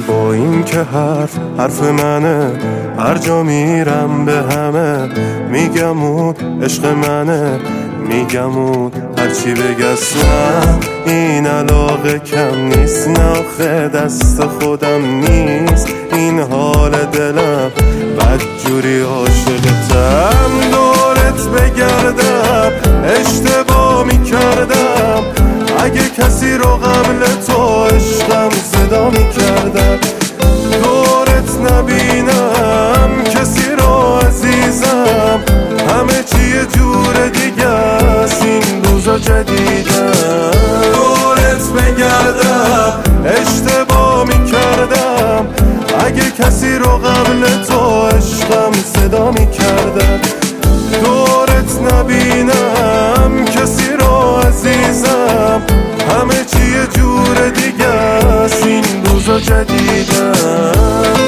با این که حرف منه، هر جا میرم به همه میگم اون عشق منه، میگم اون هرچی بگس نه این علاقه کم نیست، نه آخه دست خودم نیست این حال دلم، بدجوری عاشقتم دورت بگردم اشتباه میکردم، اگه کسی رو قبل تو عشقم صدا میکردم، دورت نبینم کسی رو عزیزم، همه چی یه جور دیگه است این روزا جدیدم، دورت بگردم اشتباه میکردم، اگه کسی رو قبل تو عشقم صدا میکردم، دورت نبینم کسی رو عزیزم، همه چی یه جور دیگه است این روزا جدیدم.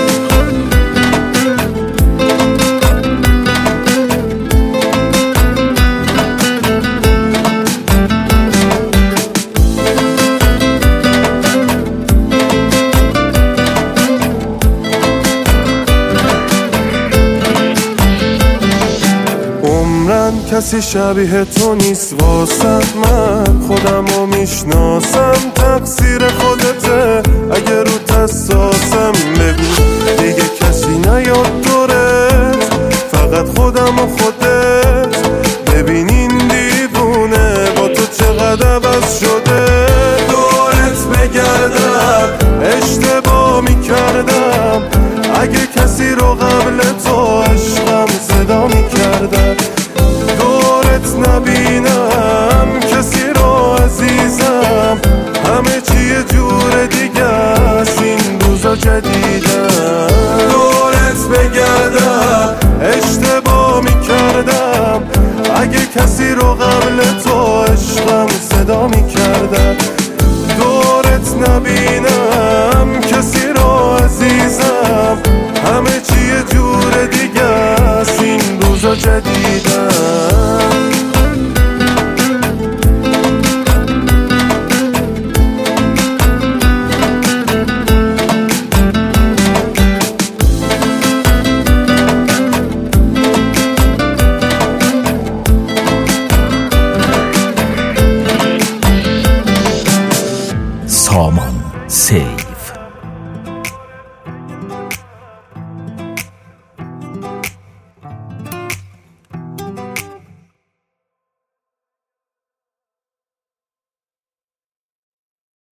کسی شبیه تو نیست واسه من، خودم رو میشناسم تقصیر خودته، اگه رو تساسم بگو دیگه کسی نیاد دورت، فقط خودم و خودت، ببین این دیوونه با تو چقدر عوض شده، دورت بگردم اشتباه میکردم، اگه کسی رو قبل تو عشقم صدا میکردم،